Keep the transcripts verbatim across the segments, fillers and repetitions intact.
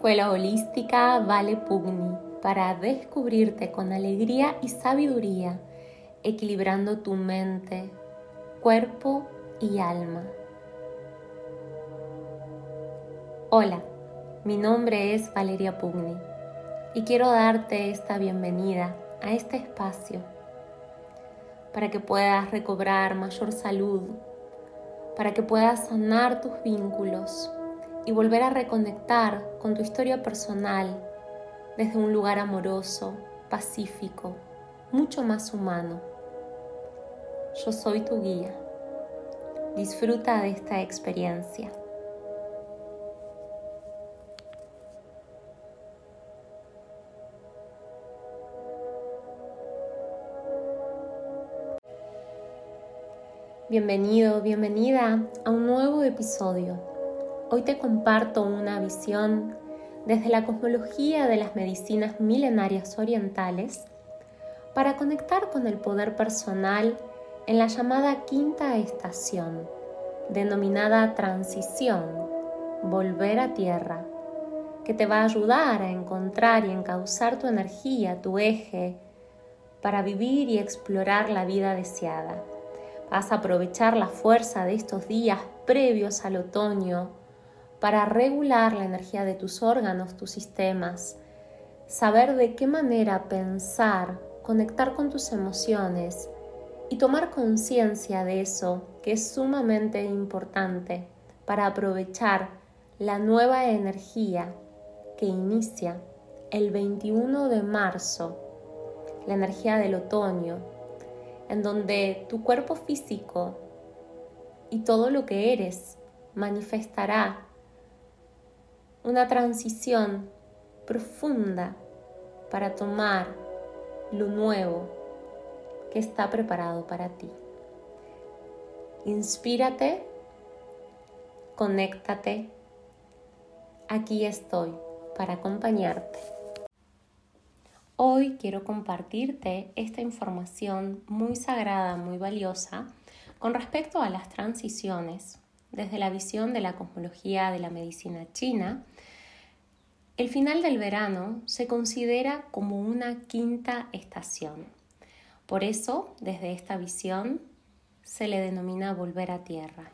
Escuela Holística Vale Pugni para descubrirte con alegría y sabiduría, equilibrando tu mente, cuerpo y alma. Hola, mi nombre es Valeria Pugni y quiero darte esta bienvenida a este espacio para que puedas recobrar mayor salud, para que puedas sanar tus vínculos y volver a reconectar con tu historia personal desde un lugar amoroso, pacífico, mucho más humano. Yo soy tu guía. Disfruta de esta experiencia. Bienvenido, bienvenida a un nuevo episodio. Hoy te comparto una visión desde la cosmología de las medicinas milenarias orientales para conectar con el poder personal en la llamada quinta estación, denominada transición, volver a tierra, que te va a ayudar a encontrar y encauzar tu energía, tu eje, para vivir y explorar la vida deseada. Vas a aprovechar la fuerza de estos días previos al otoño para regular la energía de tus órganos, tus sistemas, saber de qué manera pensar, conectar con tus emociones y tomar conciencia de eso, que es sumamente importante para aprovechar la nueva energía que inicia el veintiuno de marzo, la energía del otoño, en donde tu cuerpo físico y todo lo que eres manifestará una transición profunda para tomar lo nuevo que está preparado para ti. Inspírate, conéctate. Aquí estoy para acompañarte. Hoy quiero compartirte esta información muy sagrada, muy valiosa con respecto a las transiciones desde la visión de la cosmología de la medicina china. El final del verano se considera como una quinta estación. Por eso, desde esta visión, se le denomina volver a tierra.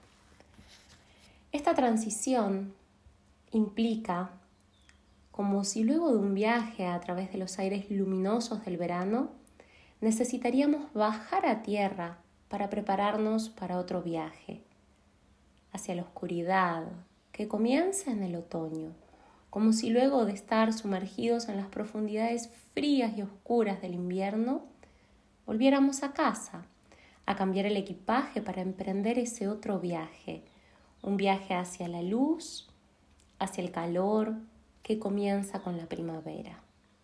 Esta transición implica como si luego de un viaje a través de los aires luminosos del verano, necesitaríamos bajar a tierra para prepararnos para otro viaje, hacia la oscuridad, que comienza en el otoño. Como si luego de estar sumergidos en las profundidades frías y oscuras del invierno, volviéramos a casa, a cambiar el equipaje para emprender ese otro viaje, un viaje hacia la luz, hacia el calor, que comienza con la primavera.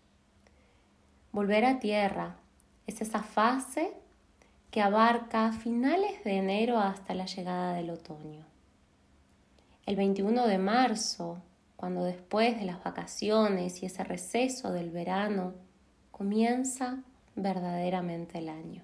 Volver a tierra es esa fase que abarca finales de enero hasta la llegada del otoño. El veintiuno de marzo, cuando después de las vacaciones y ese receso del verano comienza verdaderamente el año.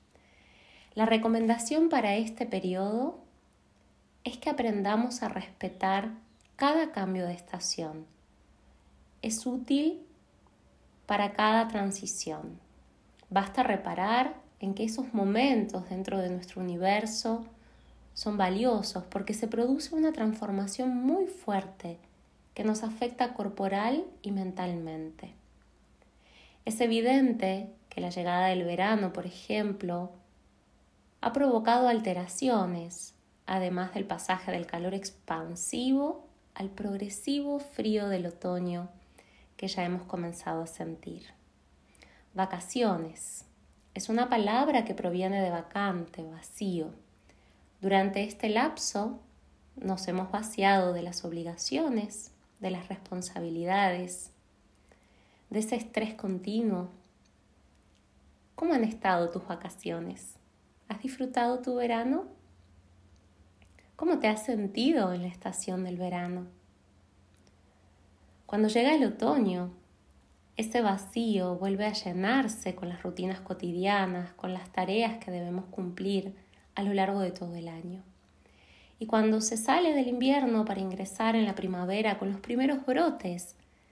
La recomendación para este periodo es que aprendamos a respetar cada cambio de estación. Es útil para cada transición. Basta reparar en que esos momentos dentro de nuestro universo son valiosos porque se produce una transformación muy fuerte que nos afecta corporal y mentalmente. Es evidente que la llegada del verano, por ejemplo, ha provocado alteraciones, además del pasaje del calor expansivo al progresivo frío del otoño que ya hemos comenzado a sentir. Vacaciones es una palabra que proviene de vacante, vacío. Durante este lapso nos hemos vaciado de las obligaciones, de las responsabilidades, de ese estrés continuo. ¿Cómo han estado tus vacaciones? ¿Has disfrutado tu verano? ¿Cómo te has sentido en la estación del verano? Cuando llega el otoño, ese vacío vuelve a llenarse con las rutinas cotidianas, con las tareas que debemos cumplir a lo largo de todo el año. Y cuando se sale del invierno para ingresar en la primavera con los primeros brotes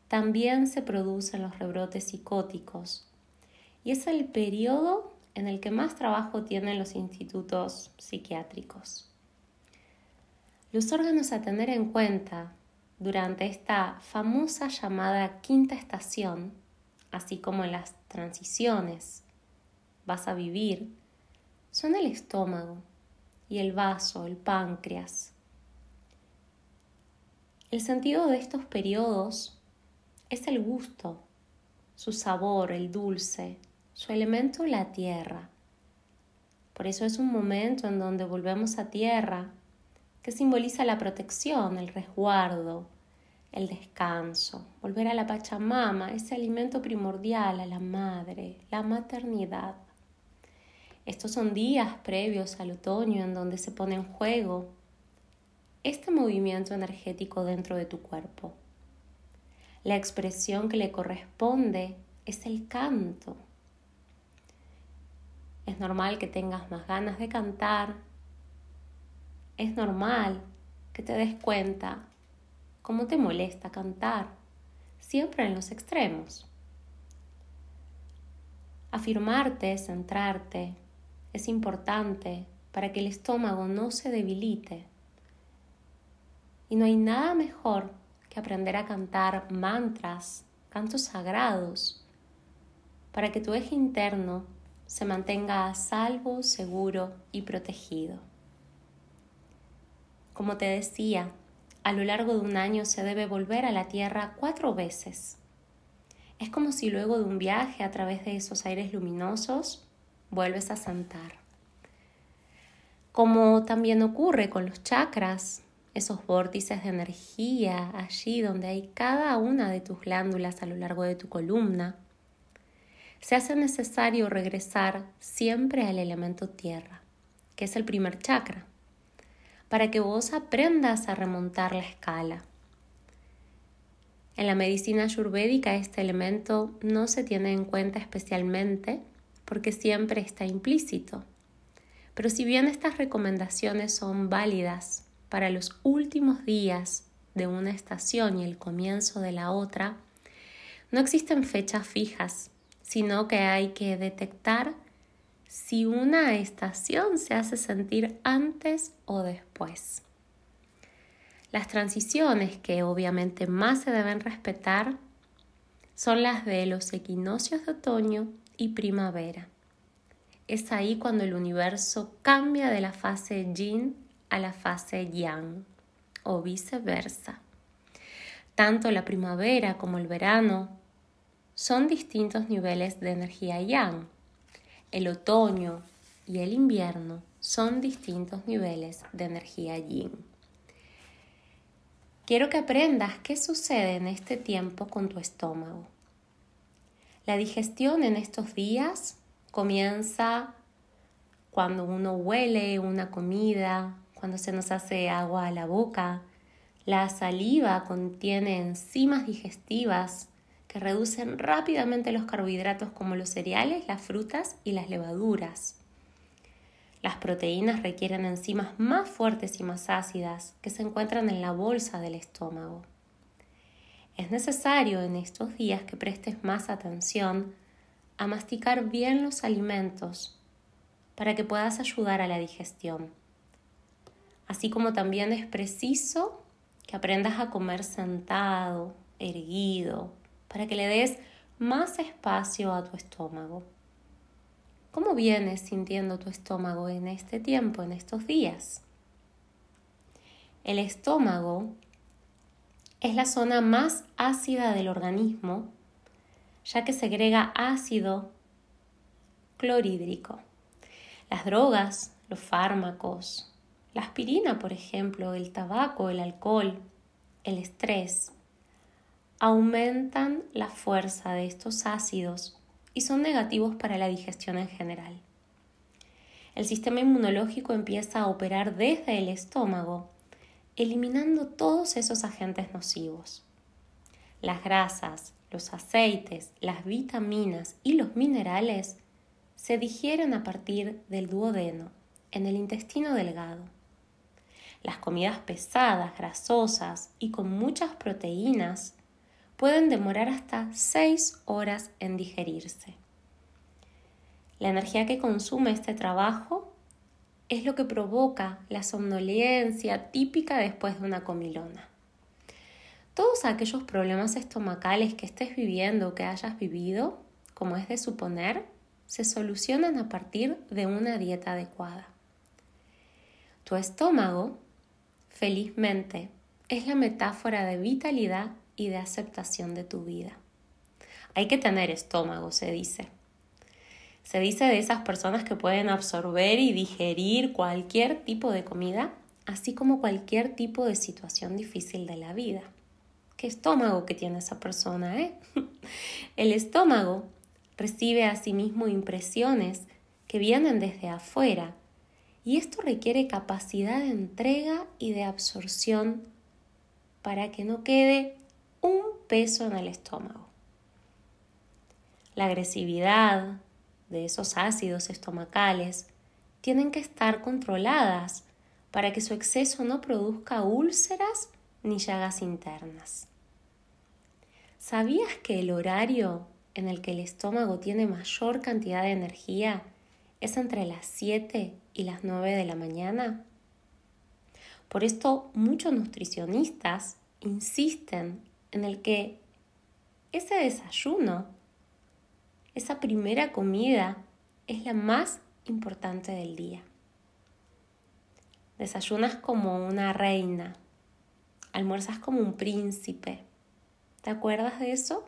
también se producen los rebrotes psicóticos y es el periodo en el que más trabajo tienen los institutos psiquiátricos. Los órganos a tener en cuenta durante esta famosa llamada quinta estación, así como en las transiciones vas a vivir, son el estómago y el vaso, el páncreas. El sentido de estos periodos es el gusto, su sabor, el dulce, su elemento, la tierra. Por eso es un momento en donde volvemos a tierra, que simboliza la protección, el resguardo, el descanso, volver a la Pachamama, ese alimento primordial, a la madre, la maternidad. Estos son días previos al otoño en donde se pone en juego este movimiento energético dentro de tu cuerpo. La expresión que le corresponde es el canto. Es normal que tengas más ganas de cantar. Es normal que te des cuenta cómo te molesta cantar, siempre en los extremos. Afirmarte, centrarte, es importante para que el estómago no se debilite. Y no hay nada mejor que aprender a cantar mantras, cantos sagrados, para que tu eje interno se mantenga a salvo, seguro y protegido. Como te decía, a lo largo de un año se debe volver a la Tierra cuatro veces. Es como si luego de un viaje a través de esos aires luminosos vuelves a sentar. Como también ocurre con los chakras, esos vórtices de energía allí donde hay cada una de tus glándulas a lo largo de tu columna, se hace necesario regresar siempre al elemento tierra, que es el primer chakra, para que vos aprendas a remontar la escala. En la medicina ayurvédica este elemento no se tiene en cuenta especialmente porque siempre está implícito. Pero si bien estas recomendaciones son válidas para los últimos días de una estación y el comienzo de la otra, no existen fechas fijas, sino que hay que detectar si una estación se hace sentir antes o después. Las transiciones que obviamente más se deben respetar son las de los equinoccios de otoño y primavera. Es ahí cuando el universo cambia de la fase yin a la fase yang o viceversa. Tanto la primavera como el verano son distintos niveles de energía yang. El otoño y el invierno son distintos niveles de energía yin. Quiero que aprendas qué sucede en este tiempo con tu estómago. La digestión en estos días comienza cuando uno huele una comida, cuando se nos hace agua a la boca. La saliva contiene enzimas digestivas que reducen rápidamente los carbohidratos como los cereales, las frutas y las levaduras. Las proteínas requieren enzimas más fuertes y más ácidas que se encuentran en la bolsa del estómago. Es necesario en estos días que prestes más atención a masticar bien los alimentos para que puedas ayudar a la digestión. Así como también es preciso que aprendas a comer sentado, erguido, para que le des más espacio a tu estómago. ¿Cómo vienes sintiendo tu estómago en este tiempo, en estos días? El estómago es la zona más ácida del organismo, ya que segrega ácido clorhídrico. Las drogas, los fármacos, la aspirina, por ejemplo, el tabaco, el alcohol, el estrés, aumentan la fuerza de estos ácidos y son negativos para la digestión en general. El sistema inmunológico empieza a operar desde el estómago, eliminando todos esos agentes nocivos. Las grasas, los aceites, las vitaminas y los minerales se digieren a partir del duodeno, en el intestino delgado. Las comidas pesadas, grasosas y con muchas proteínas pueden demorar hasta seis horas en digerirse. La energía que consume este trabajo es lo que provoca la somnolencia típica después de una comilona. Todos aquellos problemas estomacales que estés viviendo o que hayas vivido, como es de suponer, se solucionan a partir de una dieta adecuada. Tu estómago, felizmente, es la metáfora de vitalidad y de aceptación de tu vida. Hay que tener estómago, se dice. Se dice de esas personas que pueden absorber y digerir cualquier tipo de comida, así como cualquier tipo de situación difícil de la vida. ¿Qué estómago que tiene esa persona, eh? El estómago recibe asimismo impresiones que vienen desde afuera y esto requiere capacidad de entrega y de absorción para que no quede un peso en el estómago. La agresividad de esos ácidos estomacales tienen que estar controladas para que su exceso no produzca úlceras ni llagas internas. ¿Sabías que el horario en el que el estómago tiene mayor cantidad de energía es entre las siete y las nueve de la mañana? Por esto, muchos nutricionistas insisten en el que ese desayuno, esa primera comida, es la más importante del día. Desayunas como una reina, almuerzas como un príncipe. ¿Te acuerdas de eso?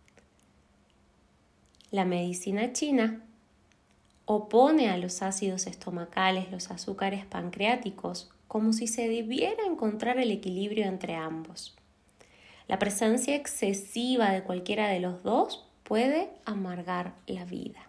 La medicina china opone a los ácidos estomacales, los azúcares pancreáticos, como si se debiera encontrar el equilibrio entre ambos. La presencia excesiva de cualquiera de los dos puede amargar la vida.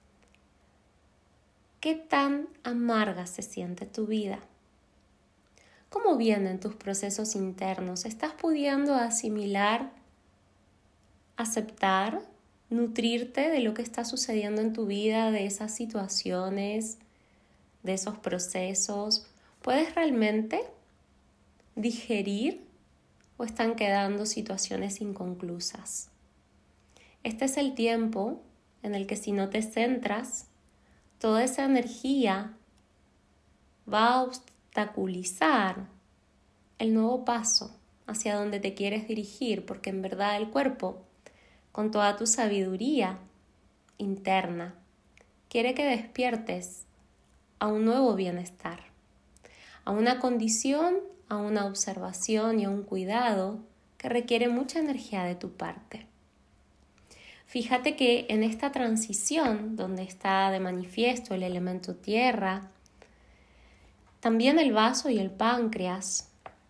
¿Qué tan amarga se siente tu vida? ¿Cómo vienen tus procesos internos? ¿Estás pudiendo asimilar, aceptar, nutrirte de lo que está sucediendo en tu vida, de esas situaciones, de esos procesos? ¿Puedes realmente digerir o están quedando situaciones inconclusas? Este es el tiempo en el que si no te centras, toda esa energía va a obstaculizar el nuevo paso hacia donde te quieres dirigir, porque en verdad el cuerpo, con toda tu sabiduría interna, quiere que despiertes a un nuevo bienestar, a una condición, a una observación y a un cuidado que requiere mucha energía de tu parte. Fíjate que en esta transición, donde está de manifiesto el elemento tierra, también el vaso y el páncreas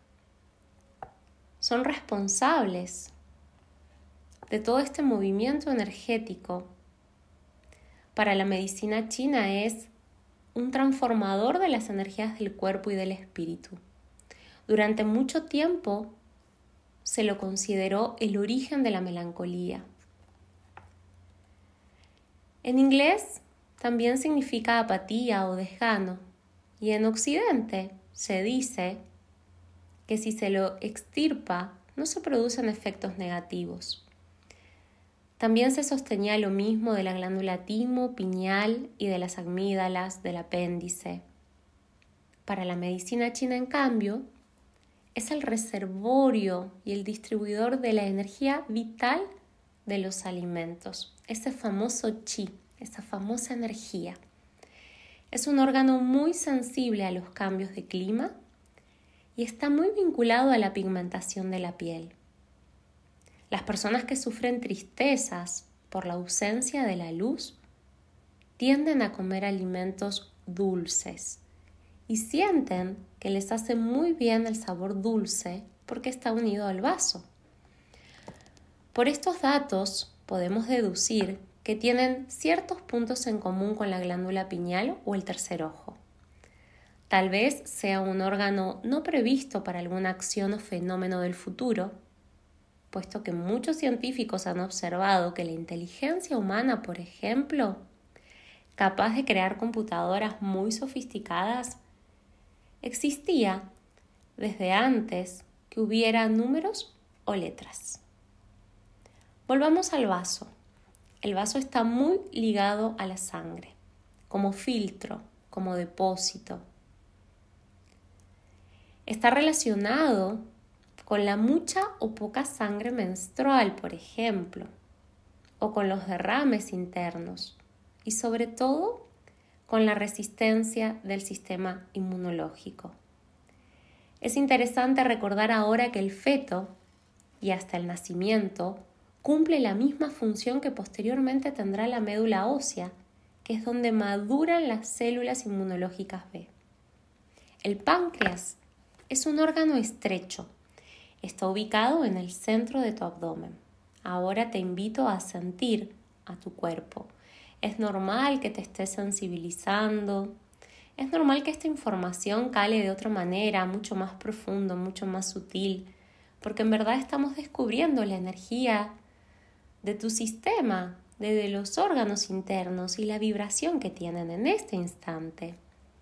son responsables de todo este movimiento energético. Para la medicina china es un transformador de las energías del cuerpo y del espíritu. Durante mucho tiempo se lo consideró el origen de la melancolía. En inglés también significa apatía o desgano, y en Occidente se dice que si se lo extirpa no se producen efectos negativos. También se sostenía lo mismo de la glándula timo, pineal y de las amígdalas del apéndice. Para la medicina china, en cambio, es el reservorio y el distribuidor de la energía vital de los alimentos, ese famoso chi, esa famosa energía. Es un órgano muy sensible a los cambios de clima y está muy vinculado a la pigmentación de la piel. Las personas que sufren tristezas por la ausencia de la luz tienden a comer alimentos dulces y sienten que les hace muy bien el sabor dulce porque está unido al vaso. Por estos datos podemos deducir que tienen ciertos puntos en común con la glándula pineal o el tercer ojo. Tal vez sea un órgano no previsto para alguna acción o fenómeno del futuro, puesto que muchos científicos han observado que la inteligencia humana, por ejemplo, capaz de crear computadoras muy sofisticadas, existía desde antes que hubiera números o letras. Volvamos al vaso. El vaso está muy ligado a la sangre, como filtro, como depósito. Está relacionado con la mucha o poca sangre menstrual, por ejemplo, o con los derrames internos y sobre todo con la resistencia del sistema inmunológico. Es interesante recordar ahora que el feto y hasta el nacimiento cumple la misma función que posteriormente tendrá la médula ósea, que es donde maduran las células inmunológicas B. El páncreas es un órgano estrecho. Está ubicado en el centro de tu abdomen. Ahora te invito a sentir a tu cuerpo. Es normal que te estés sensibilizando. Es normal que esta información cale de otra manera, mucho más profundo, mucho más sutil, porque en verdad estamos descubriendo la energía de tu sistema, de los órganos internos y la vibración que tienen en este instante.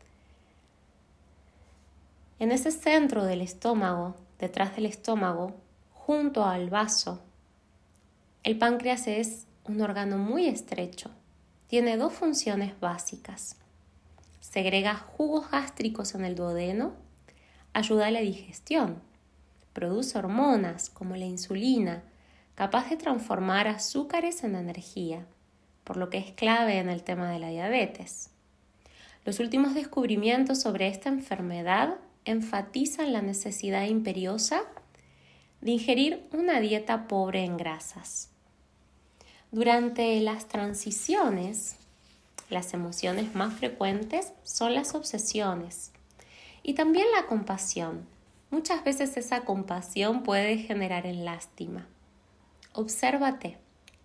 En ese centro del estómago, detrás del estómago, junto al vaso, el páncreas es un órgano muy estrecho. Tiene dos funciones básicas. Segrega jugos gástricos en el duodeno, ayuda a la digestión, produce hormonas como la insulina, capaz de transformar azúcares en energía, por lo que es clave en el tema de la diabetes. Los últimos descubrimientos sobre esta enfermedad enfatizan la necesidad imperiosa de ingerir una dieta pobre en grasas. Durante las transiciones, las emociones más frecuentes son las obsesiones y también la compasión. Muchas veces esa compasión puede generar en lástima. Obsérvate.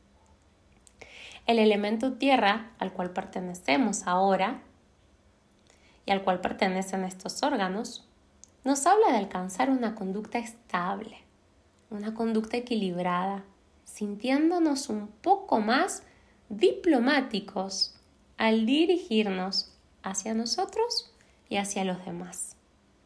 El elemento tierra al cual pertenecemos ahora y al cual pertenecen estos órganos nos habla de alcanzar una conducta estable, una conducta equilibrada, sintiéndonos un poco más diplomáticos al dirigirnos hacia nosotros y hacia los demás.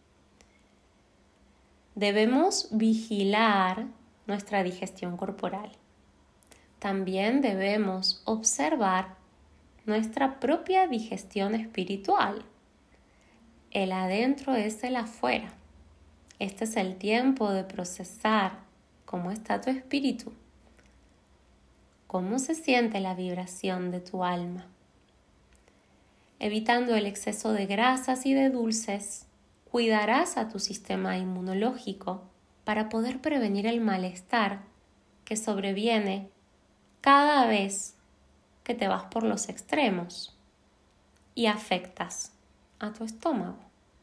Debemos vigilar nuestra digestión corporal. También debemos observar nuestra propia digestión espiritual. El adentro es el afuera. Este es el tiempo de procesar cómo está tu espíritu, cómo se siente la vibración de tu alma. Evitando el exceso de grasas y de dulces, cuidarás a tu sistema inmunológico para poder prevenir el malestar que sobreviene cada vez que te vas por los extremos y afectas a tu estómago.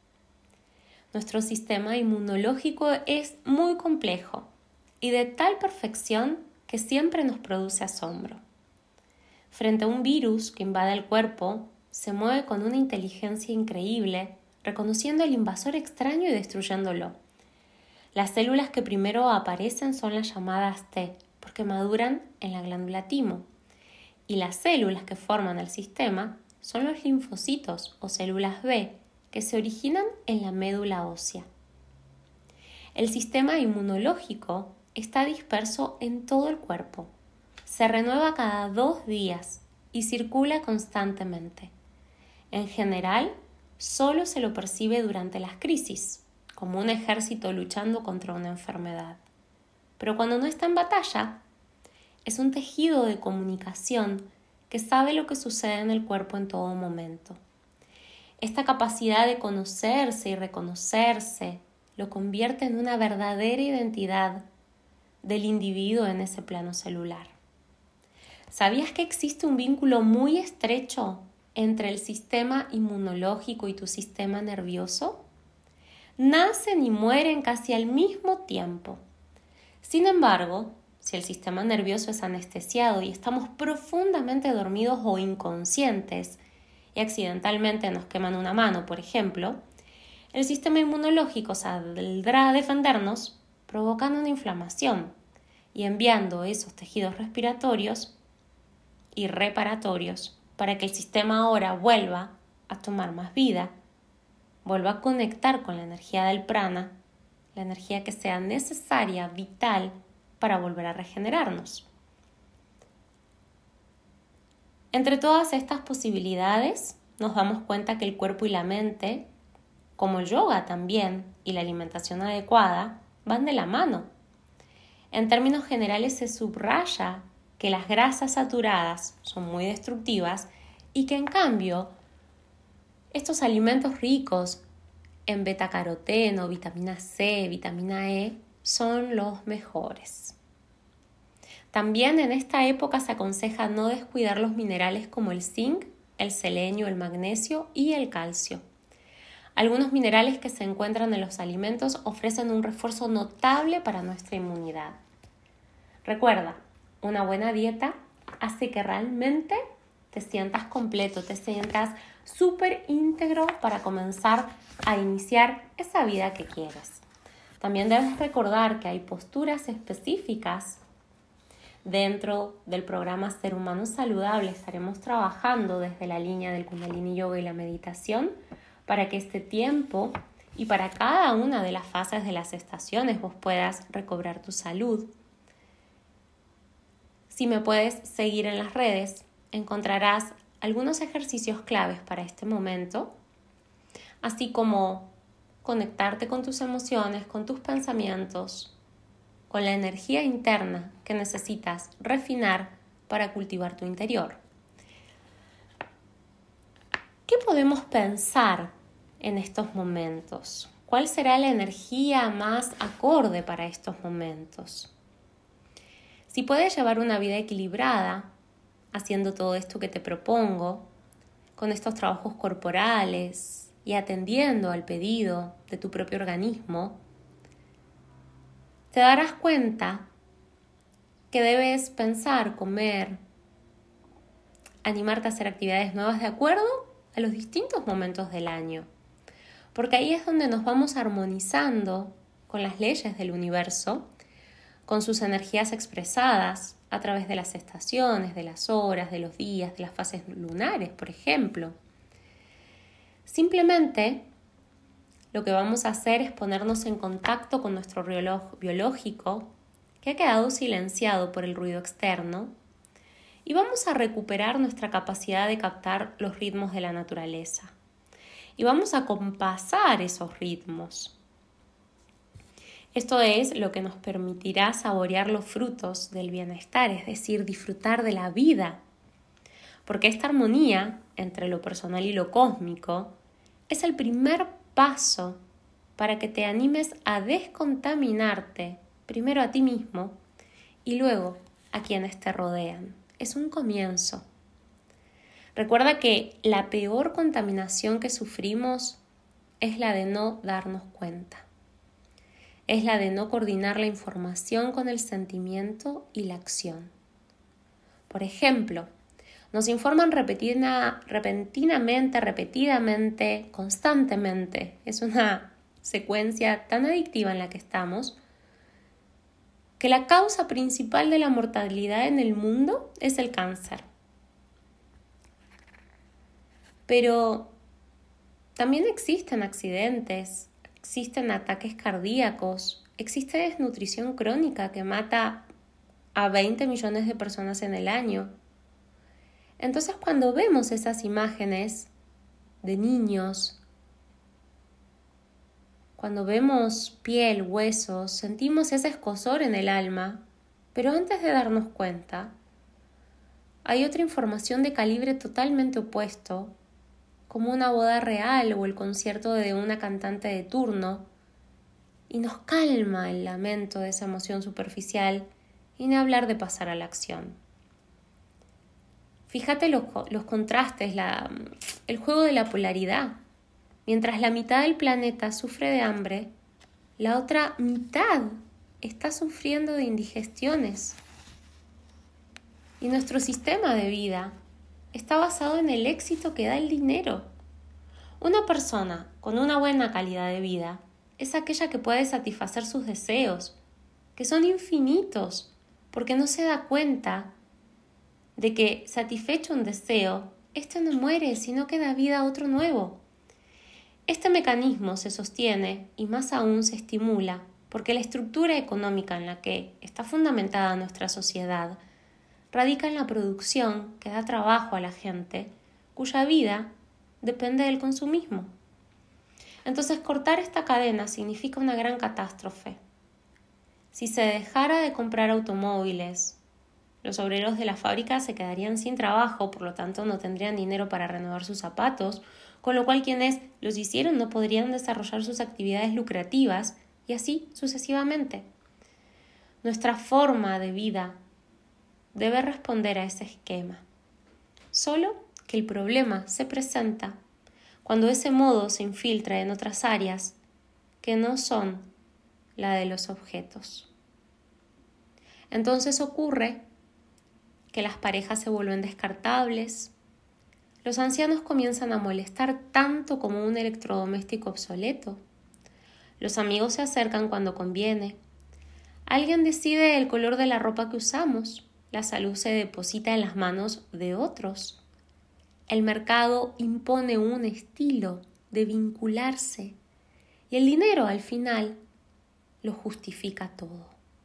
Nuestro sistema inmunológico es muy complejo y de tal perfección que siempre nos produce asombro. Frente a un virus que invade el cuerpo, se mueve con una inteligencia increíble, reconociendo al invasor extraño y destruyéndolo. Las células que primero aparecen son las llamadas T, porque maduran en la glándula timo, y las células que forman el sistema son los linfocitos o células B, que se originan en la médula ósea. El sistema inmunológico está disperso en todo el cuerpo, se renueva cada dos días y circula constantemente. En general, solo se lo percibe durante las crisis, como un ejército luchando contra una enfermedad. Pero cuando no está en batalla, es un tejido de comunicación que sabe lo que sucede en el cuerpo en todo momento. Esta capacidad de conocerse y reconocerse lo convierte en una verdadera identidad del individuo en ese plano celular. ¿Sabías que existe un vínculo muy estrecho entre el sistema inmunológico y tu sistema nervioso? Nacen y mueren casi al mismo tiempo. Sin embargo, si el sistema nervioso es anestesiado y estamos profundamente dormidos o inconscientes y accidentalmente nos queman una mano, por ejemplo, el sistema inmunológico saldrá a defendernos provocando una inflamación y enviando esos tejidos respiratorios y reparatorios para que el sistema ahora vuelva a tomar más vida, vuelva a conectar con la energía del prana, la energía que sea necesaria, vital, para volver a regenerarnos. Entre todas estas posibilidades, nos damos cuenta que el cuerpo y la mente, como el yoga también y la alimentación adecuada, van de la mano. En términos generales se subraya que las grasas saturadas son muy destructivas y que en cambio estos alimentos ricos en betacaroteno, vitamina C, vitamina E son los mejores. También en esta época se aconseja no descuidar los minerales como el zinc, el selenio, el magnesio y el calcio. Algunos minerales que se encuentran en los alimentos ofrecen un refuerzo notable para nuestra inmunidad. Recuerda, una buena dieta hace que realmente te sientas completo, te sientas súper íntegro para comenzar a iniciar esa vida que quieres. También debes recordar que hay posturas específicas dentro del programa Ser Humano Saludable. Estaremos trabajando desde la línea del Kundalini Yoga y la meditación para que este tiempo y para cada una de las fases de las estaciones vos puedas recobrar tu salud. Si me puedes seguir en las redes, encontrarás algunos ejercicios claves para este momento, así como conectarte con tus emociones, con tus pensamientos, con la energía interna que necesitas refinar para cultivar tu interior. ¿Qué podemos pensar en estos momentos? ¿Cuál será la energía más acorde para estos momentos? Si puedes llevar una vida equilibrada, haciendo todo esto que te propongo, con estos trabajos corporales y atendiendo al pedido de tu propio organismo, te darás cuenta que debes pensar, comer, animarte a hacer actividades nuevas de acuerdo a los distintos momentos del año. Porque ahí es donde nos vamos armonizando con las leyes del universo, con sus energías expresadas a través de las estaciones, de las horas, de los días, de las fases lunares, por ejemplo. Simplemente lo que vamos a hacer es ponernos en contacto con nuestro reloj biológico, que ha quedado silenciado por el ruido externo, y vamos a recuperar nuestra capacidad de captar los ritmos de la naturaleza. Y vamos a compasar esos ritmos. Esto es lo que nos permitirá saborear los frutos del bienestar, es decir, disfrutar de la vida. Porque esta armonía entre lo personal y lo cósmico es el primer paso para que te animes a descontaminarte, primero a ti mismo y luego a quienes te rodean. Es un comienzo. Recuerda que la peor contaminación que sufrimos es la de no darnos cuenta. Es la de no coordinar la información con el sentimiento y la acción. Por ejemplo, nos informan repentina, repentinamente, repetidamente, constantemente. Es una secuencia tan adictiva en la que estamos, que la causa principal de la mortalidad en el mundo es el cáncer. Pero también existen accidentes, existen ataques cardíacos, existe desnutrición crónica que mata a veinte millones de personas en el año. Entonces, cuando vemos esas imágenes de niños, cuando vemos piel, huesos, sentimos ese escozor en el alma, pero antes de darnos cuenta, hay otra información de calibre totalmente opuesto, como una boda real o el concierto de una cantante de turno, y nos calma el lamento de esa emoción superficial y ni hablar de pasar a la acción. Fíjate los, los contrastes, la, el juego de la polaridad. Mientras la mitad del planeta sufre de hambre, la otra mitad está sufriendo de indigestiones. Y nuestro sistema de vida está basado en el éxito que da el dinero. Una persona con una buena calidad de vida es aquella que puede satisfacer sus deseos, que son infinitos, porque no se da cuenta de que satisfecho un deseo, este no muere, sino que da vida a otro nuevo. Este mecanismo se sostiene y más aún se estimula porque la estructura económica en la que está fundamentada nuestra sociedad radica en la producción que da trabajo a la gente, cuya vida depende del consumismo. Entonces, cortar esta cadena significa una gran catástrofe. Si se dejara de comprar automóviles, los obreros de la fábrica se quedarían sin trabajo, por lo tanto no tendrían dinero para renovar sus zapatos, con lo cual quienes los hicieron no podrían desarrollar sus actividades lucrativas y así sucesivamente. Nuestra forma de vida debe responder a ese esquema, solo que el problema se presenta cuando ese modo se infiltra en otras áreas que no son la de los objetos. Entonces ocurre que las parejas se vuelven descartables, los ancianos comienzan a molestar tanto como un electrodoméstico obsoleto, los amigos se acercan cuando conviene, alguien decide el color de la ropa que usamos, la salud se deposita en las manos de otros. El mercado impone un estilo de vincularse y el dinero al final lo justifica todo.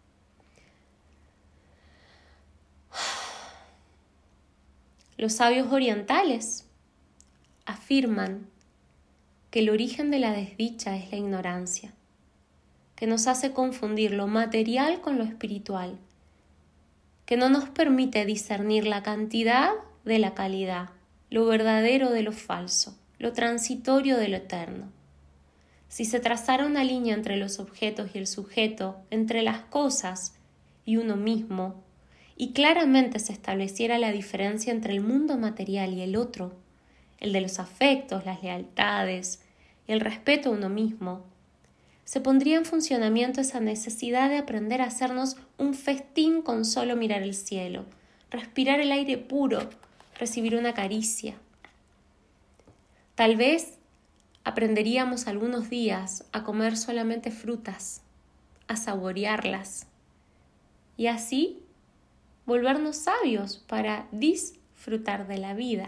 Los sabios orientales afirman que el origen de la desdicha es la ignorancia, que nos hace confundir lo material con lo espiritual, que no nos permite discernir la cantidad de la calidad, lo verdadero de lo falso, lo transitorio de lo eterno. Si se trazara una línea entre los objetos y el sujeto, entre las cosas y uno mismo, y claramente se estableciera la diferencia entre el mundo material y el otro, el de los afectos, las lealtades y el respeto a uno mismo, se pondría en funcionamiento esa necesidad de aprender a hacernos un festín con solo mirar el cielo, respirar el aire puro, recibir una caricia. Tal vez aprenderíamos algunos días a comer solamente frutas, a saborearlas y así volvernos sabios para disfrutar de la vida.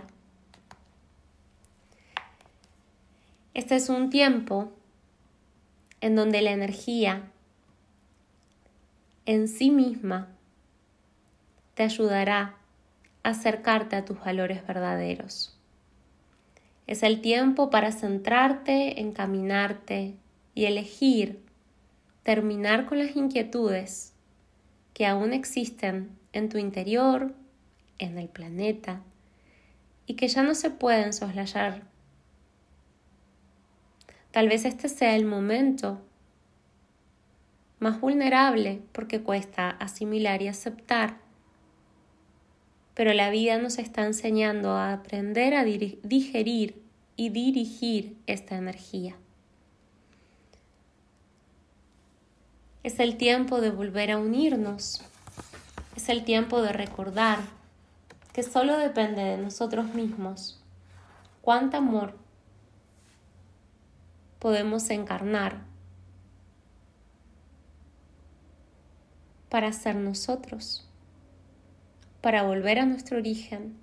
Este es un tiempo en donde la energía en sí misma te ayudará a acercarte a tus valores verdaderos. Es el tiempo para centrarte, encaminarte y elegir terminar con las inquietudes que aún existen en tu interior, en el planeta, y que ya no se pueden soslayar. Tal vez este sea el momento más vulnerable porque cuesta asimilar y aceptar, pero la vida nos está enseñando a aprender a dir- digerir y dirigir esta energía. Es el tiempo de volver a unirnos. Es el tiempo de recordar que solo depende de nosotros mismos cuánto amor podemos encarnar para ser nosotros, para volver a nuestro origen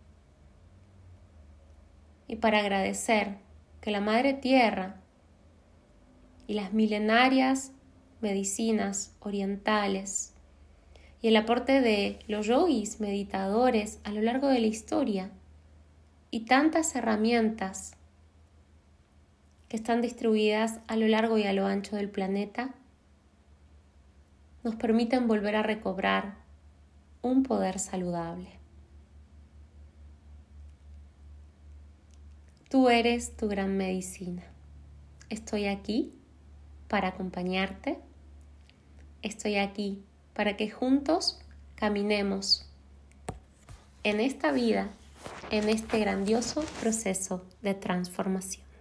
y para agradecer que la Madre Tierra y las milenarias medicinas orientales y el aporte de los yogis meditadores a lo largo de la historia y tantas herramientas que están distribuidas a lo largo y a lo ancho del planeta nos permiten volver a recobrar un poder saludable. Tú eres tu gran medicina. Estoy aquí para acompañarte. Estoy aquí para que juntos caminemos en esta vida, en este grandioso proceso de transformación.